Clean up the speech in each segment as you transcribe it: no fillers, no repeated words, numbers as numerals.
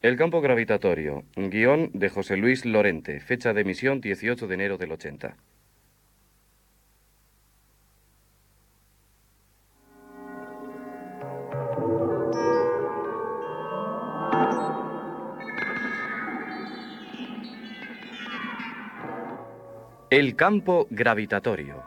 El campo gravitatorio, guión de José Luis Lorente, fecha de emisión 18 de enero del 80. El campo gravitatorio.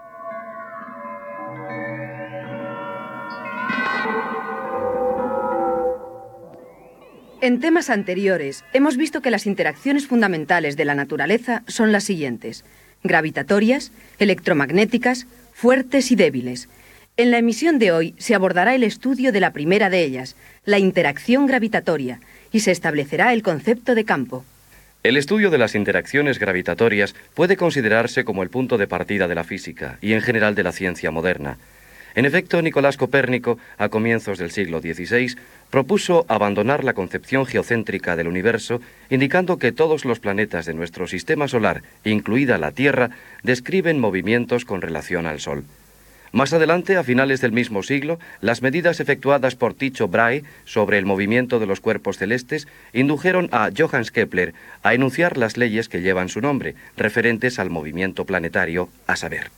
En temas anteriores, hemos visto que las interacciones fundamentales de la naturaleza son las siguientes: gravitatorias, electromagnéticas, fuertes y débiles. En la emisión de hoy se abordará el estudio de la primera de ellas, la interacción gravitatoria, y se establecerá el concepto de campo. El estudio de las interacciones gravitatorias puede considerarse como el punto de partida de la física y en general de la ciencia moderna. En efecto, Nicolás Copérnico, a comienzos del siglo XVI, propuso abandonar la concepción geocéntrica del universo, indicando que todos los planetas de nuestro sistema solar, incluida la Tierra, describen movimientos con relación al Sol. Más adelante, a finales del mismo siglo, las medidas efectuadas por Tycho Brahe sobre el movimiento de los cuerpos celestes indujeron a Johannes Kepler a enunciar las leyes que llevan su nombre, referentes al movimiento planetario, a saber.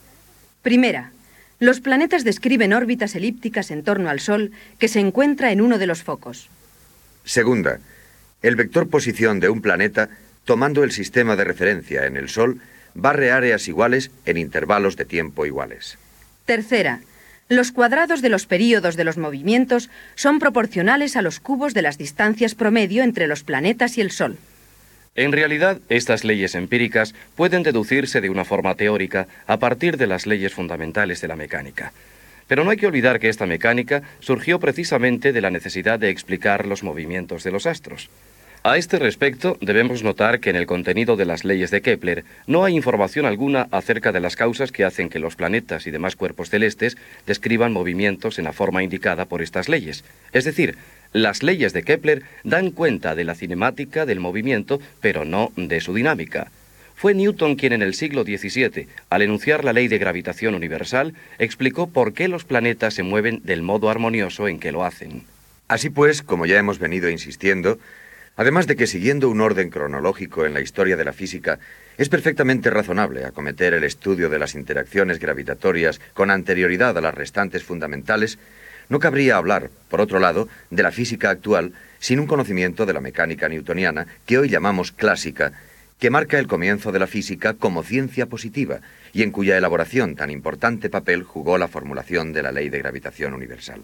Primera, los planetas describen órbitas elípticas en torno al Sol que se encuentra en uno de los focos. Segunda, el vector posición de un planeta, tomando el sistema de referencia en el Sol, barre áreas iguales en intervalos de tiempo iguales. Tercera, los cuadrados de los períodos de los movimientos son proporcionales a los cubos de las distancias promedio entre los planetas y el Sol. En realidad, estas leyes empíricas pueden deducirse de una forma teórica a partir de las leyes fundamentales de la mecánica. Pero no hay que olvidar que esta mecánica surgió precisamente de la necesidad de explicar los movimientos de los astros. A este respecto, debemos notar que en el contenido de las leyes de Kepler no hay información alguna acerca de las causas que hacen que los planetas y demás cuerpos celestes describan movimientos en la forma indicada por estas leyes. Es decir, las leyes de Kepler dan cuenta de la cinemática del movimiento, pero no de su dinámica. Fue Newton quien en el siglo XVII, al enunciar la ley de gravitación universal, explicó por qué los planetas se mueven del modo armonioso en que lo hacen. Así pues, como ya hemos venido insistiendo, además de que siguiendo un orden cronológico en la historia de la física, es perfectamente razonable acometer el estudio de las interacciones gravitatorias con anterioridad a las restantes fundamentales, no cabría hablar, por otro lado, de la física actual sin un conocimiento de la mecánica newtoniana, que hoy llamamos clásica, que marca el comienzo de la física como ciencia positiva y en cuya elaboración tan importante papel jugó la formulación de la ley de gravitación universal.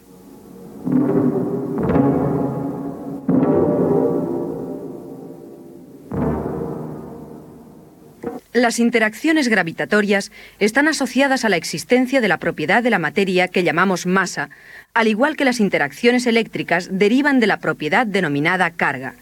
Las interacciones gravitatorias están asociadas a la existencia de la propiedad de la materia que llamamos masa, al igual que las interacciones eléctricas derivan de la propiedad denominada carga.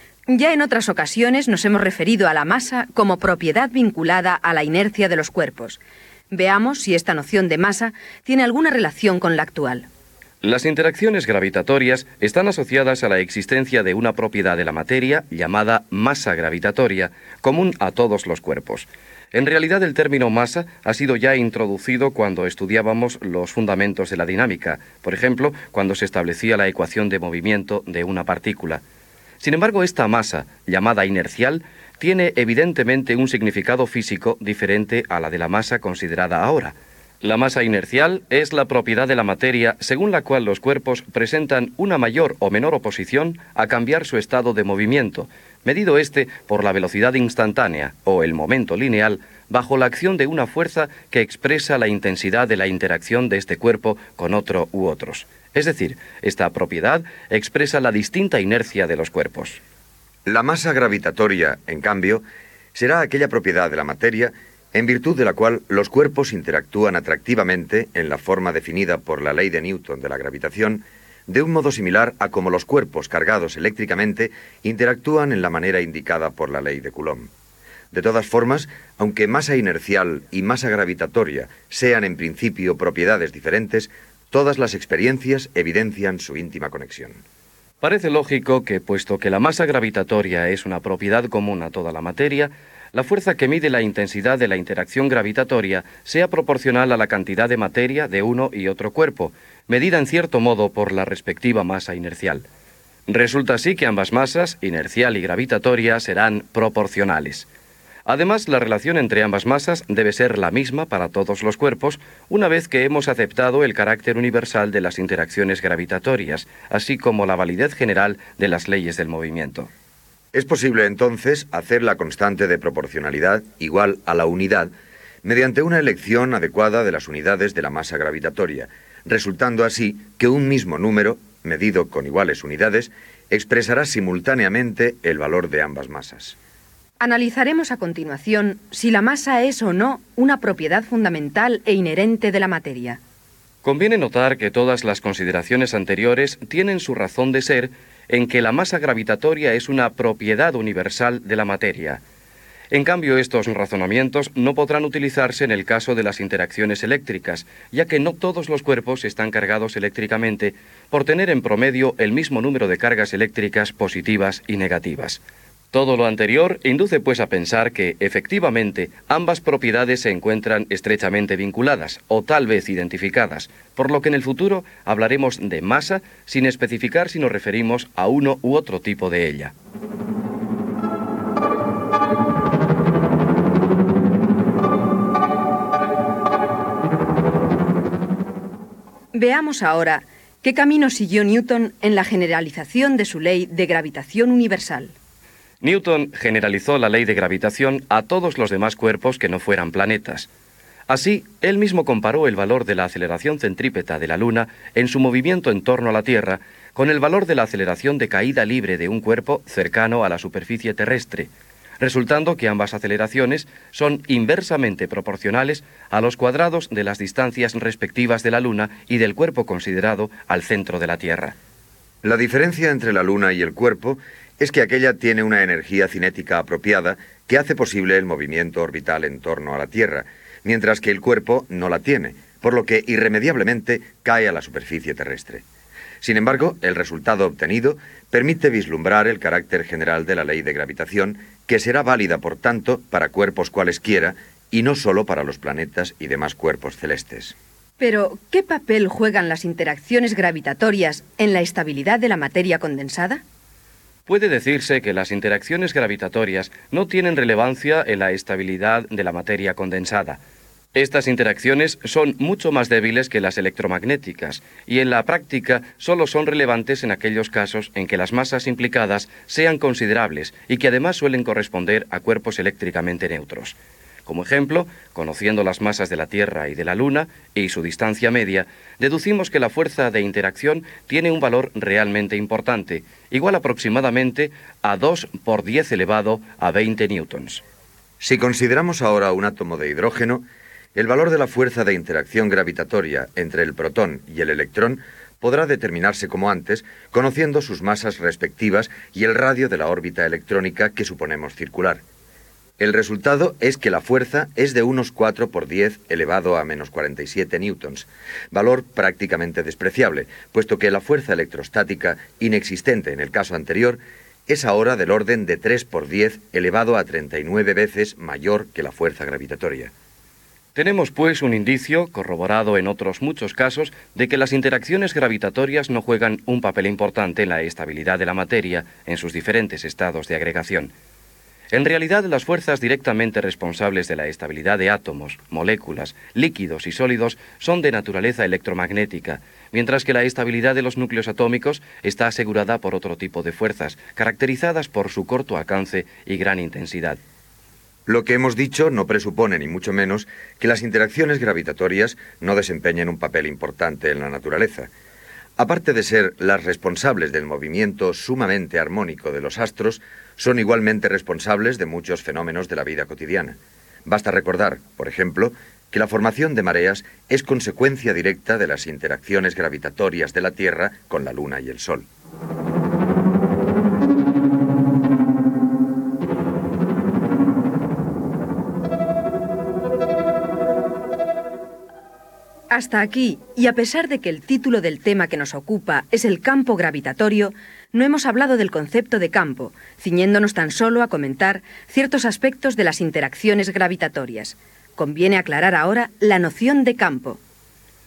Ya en otras ocasiones nos hemos referido a la masa como propiedad vinculada a la inercia de los cuerpos. Veamos si esta noción de masa tiene alguna relación con la actual. Las interacciones gravitatorias están asociadas a la existencia de una propiedad de la materia llamada masa gravitatoria, común a todos los cuerpos. En realidad, el término masa ha sido ya introducido cuando estudiábamos los fundamentos de la dinámica, por ejemplo, cuando se establecía la ecuación de movimiento de una partícula. Sin embargo, esta masa, llamada inercial, tiene evidentemente un significado físico diferente a la de la masa considerada ahora. La masa inercial es la propiedad de la materia según la cual los cuerpos presentan una mayor o menor oposición a cambiar su estado de movimiento, medido este por la velocidad instantánea o el momento lineal bajo la acción de una fuerza que expresa la intensidad de la interacción de este cuerpo con otro u otros. Es decir, esta propiedad expresa la distinta inercia de los cuerpos. La masa gravitatoria, en cambio, será aquella propiedad de la materia en virtud de la cual los cuerpos interactúan atractivamente en la forma definida por la ley de Newton de la gravitación, de un modo similar a como los cuerpos cargados eléctricamente interactúan en la manera indicada por la ley de Coulomb. De todas formas, aunque masa inercial y masa gravitatoria sean en principio propiedades diferentes, todas las experiencias evidencian su íntima conexión. Parece lógico que, puesto que la masa gravitatoria es una propiedad común a toda la materia, la fuerza que mide la intensidad de la interacción gravitatoria sea proporcional a la cantidad de materia de uno y otro cuerpo, medida en cierto modo por la respectiva masa inercial. Resulta así que ambas masas, inercial y gravitatoria, serán proporcionales. Además, la relación entre ambas masas debe ser la misma para todos los cuerpos, una vez que hemos aceptado el carácter universal de las interacciones gravitatorias, así como la validez general de las leyes del movimiento. Es posible, entonces, hacer la constante de proporcionalidad igual a la unidad mediante una elección adecuada de las unidades de la masa gravitatoria, resultando así que un mismo número, medido con iguales unidades, expresará simultáneamente el valor de ambas masas. Analizaremos a continuación si la masa es o no una propiedad fundamental e inherente de la materia. Conviene notar que todas las consideraciones anteriores tienen su razón de ser en que la masa gravitatoria es una propiedad universal de la materia. En cambio, estos razonamientos no podrán utilizarse en el caso de las interacciones eléctricas, ya que no todos los cuerpos están cargados eléctricamente por tener en promedio el mismo número de cargas eléctricas positivas y negativas. Todo lo anterior induce pues a pensar que, efectivamente, ambas propiedades se encuentran estrechamente vinculadas, o tal vez identificadas, por lo que en el futuro hablaremos de masa sin especificar si nos referimos a uno u otro tipo de ella. Veamos ahora qué camino siguió Newton en la generalización de su ley de gravitación universal. Newton generalizó la ley de gravitación a todos los demás cuerpos que no fueran planetas. Así, él mismo comparó el valor de la aceleración centrípeta de la Luna en su movimiento en torno a la Tierra con el valor de la aceleración de caída libre de un cuerpo cercano a la superficie terrestre, resultando que ambas aceleraciones son inversamente proporcionales a los cuadrados de las distancias respectivas de la Luna y del cuerpo considerado al centro de la Tierra. La diferencia entre la Luna y el cuerpo es que aquella tiene una energía cinética apropiada que hace posible el movimiento orbital en torno a la Tierra, mientras que el cuerpo no la tiene, por lo que irremediablemente cae a la superficie terrestre. Sin embargo, el resultado obtenido permite vislumbrar el carácter general de la ley de gravitación, que será válida, por tanto, para cuerpos cualesquiera y no solo para los planetas y demás cuerpos celestes. Pero, ¿qué papel juegan las interacciones gravitatorias en la estabilidad de la materia condensada? Puede decirse que las interacciones gravitatorias no tienen relevancia en la estabilidad de la materia condensada. Estas interacciones son mucho más débiles que las electromagnéticas y en la práctica solo son relevantes en aquellos casos en que las masas implicadas sean considerables y que además suelen corresponder a cuerpos eléctricamente neutros. Como ejemplo, conociendo las masas de la Tierra y de la Luna y su distancia media, deducimos que la fuerza de interacción tiene un valor realmente importante, igual aproximadamente a 2 por 10 elevado a 20 newtons. Si consideramos ahora un átomo de hidrógeno, el valor de la fuerza de interacción gravitatoria entre el protón y el electrón podrá determinarse como antes, conociendo sus masas respectivas y el radio de la órbita electrónica que suponemos circular. El resultado es que la fuerza es de unos 4 por 10 elevado a menos 47 newtons, valor prácticamente despreciable, puesto que la fuerza electrostática, inexistente en el caso anterior, es ahora del orden de 3 por 10 elevado a 39 veces mayor que la fuerza gravitatoria. Tenemos, pues, un indicio, corroborado en otros muchos casos, de que las interacciones gravitatorias no juegan un papel importante en la estabilidad de la materia en sus diferentes estados de agregación. En realidad, las fuerzas directamente responsables de la estabilidad de átomos, moléculas, líquidos y sólidos son de naturaleza electromagnética, mientras que la estabilidad de los núcleos atómicos está asegurada por otro tipo de fuerzas, caracterizadas por su corto alcance y gran intensidad. Lo que hemos dicho no presupone, ni mucho menos, que las interacciones gravitatorias no desempeñen un papel importante en la naturaleza. Aparte de ser las responsables del movimiento sumamente armónico de los astros, son igualmente responsables de muchos fenómenos de la vida cotidiana. Basta recordar, por ejemplo, que la formación de mareas es consecuencia directa de las interacciones gravitatorias de la Tierra con la Luna y el Sol. Hasta aquí, y a pesar de que el título del tema que nos ocupa es el campo gravitatorio, no hemos hablado del concepto de campo, ciñéndonos tan solo a comentar ciertos aspectos de las interacciones gravitatorias. Conviene aclarar ahora la noción de campo.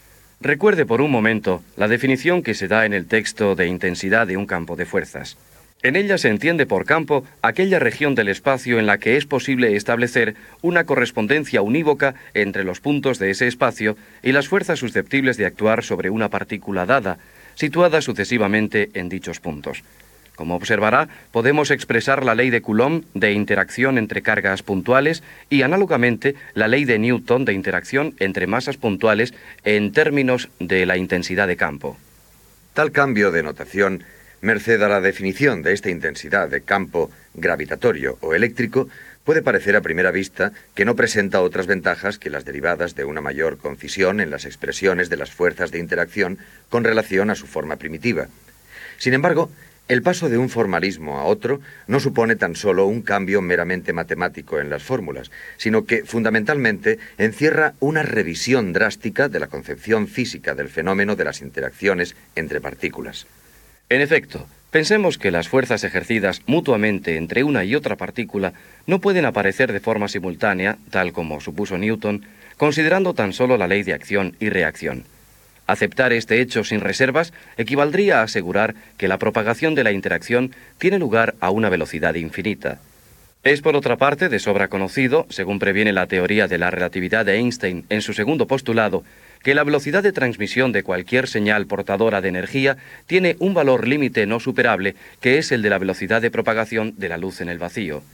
Recuerde por un momento la definición que se da en el texto de intensidad de un campo de fuerzas. En ella se entiende por campo aquella región del espacio en la que es posible establecer una correspondencia unívoca entre los puntos de ese espacio y las fuerzas susceptibles de actuar sobre una partícula dada, situadas sucesivamente en dichos puntos. Como observará, podemos expresar la ley de Coulomb de interacción entre cargas puntuales y, análogamente, la ley de Newton de interacción entre masas puntuales en términos de la intensidad de campo. Tal cambio de notación, merced a la definición de esta intensidad de campo gravitatorio o eléctrico, puede parecer a primera vista que no presenta otras ventajas que las derivadas de una mayor concisión en las expresiones de las fuerzas de interacción con relación a su forma primitiva. Sin embargo, el paso de un formalismo a otro no supone tan solo un cambio meramente matemático en las fórmulas, sino que fundamentalmente encierra una revisión drástica de la concepción física del fenómeno de las interacciones entre partículas. En efecto, pensemos que las fuerzas ejercidas mutuamente entre una y otra partícula no pueden aparecer de forma simultánea, tal como supuso Newton, considerando tan solo la ley de acción y reacción. Aceptar este hecho sin reservas equivaldría a asegurar que la propagación de la interacción tiene lugar a una velocidad infinita. Es por otra parte de sobra conocido, según previene la teoría de la relatividad de Einstein en su segundo postulado, que la velocidad de transmisión de cualquier señal portadora de energía tiene un valor límite no superable, que es el de la velocidad de propagación de la luz en el vacío.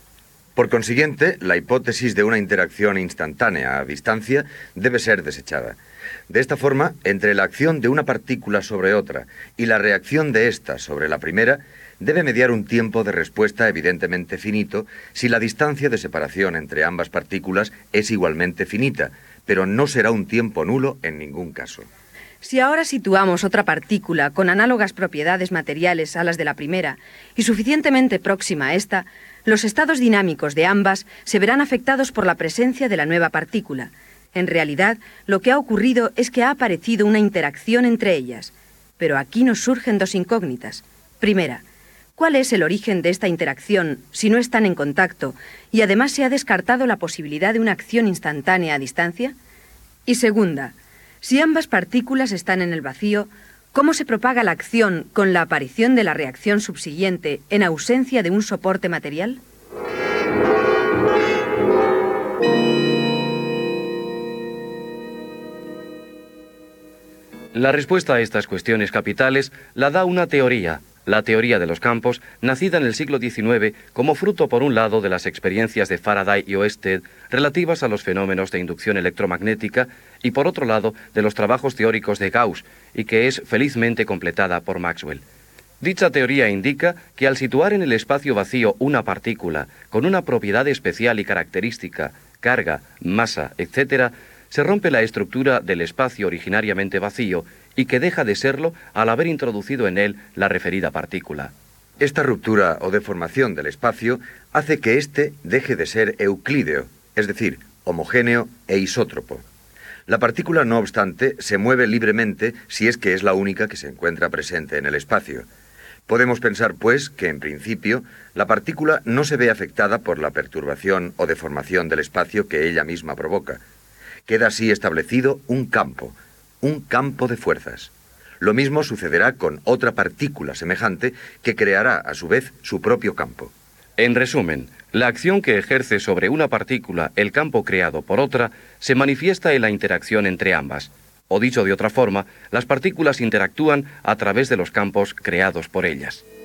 Por consiguiente, la hipótesis de una interacción instantánea a distancia debe ser desechada. De esta forma, entre la acción de una partícula sobre otra y la reacción de ésta sobre la primera, debe mediar un tiempo de respuesta evidentemente finito si la distancia de separación entre ambas partículas es igualmente finita, pero no será un tiempo nulo en ningún caso. Si ahora situamos otra partícula con análogas propiedades materiales a las de la primera y suficientemente próxima a esta, los estados dinámicos de ambas se verán afectados por la presencia de la nueva partícula. En realidad, lo que ha ocurrido es que ha aparecido una interacción entre ellas. Pero aquí nos surgen dos incógnitas. Primera, ¿cuál es el origen de esta interacción si no están en contacto y además se ha descartado la posibilidad de una acción instantánea a distancia? Y segunda, si ambas partículas están en el vacío, ¿cómo se propaga la acción con la aparición de la reacción subsiguiente en ausencia de un soporte material? La respuesta a estas cuestiones capitales la da una teoría, la teoría de los campos, nacida en el siglo XIX como fruto, por un lado, de las experiencias de Faraday y Oersted relativas a los fenómenos de inducción electromagnética y, por otro lado, de los trabajos teóricos de Gauss, y que es felizmente completada por Maxwell. Dicha teoría indica que al situar en el espacio vacío una partícula con una propiedad especial y característica, carga, masa, etc., se rompe la estructura del espacio originariamente vacío y que deja de serlo al haber introducido en él la referida partícula. Esta ruptura o deformación del espacio hace que éste deje de ser euclídeo, es decir, homogéneo e isótropo. La partícula, no obstante, se mueve libremente si es que es la única que se encuentra presente en el espacio. Podemos pensar, pues, que en principio la partícula no se ve afectada por la perturbación o deformación del espacio que ella misma provoca. Queda así establecido un campo de fuerzas. Lo mismo sucederá con otra partícula semejante que creará a su vez su propio campo. En resumen, la acción que ejerce sobre una partícula el campo creado por otra se manifiesta en la interacción entre ambas. O dicho de otra forma, las partículas interactúan a través de los campos creados por ellas.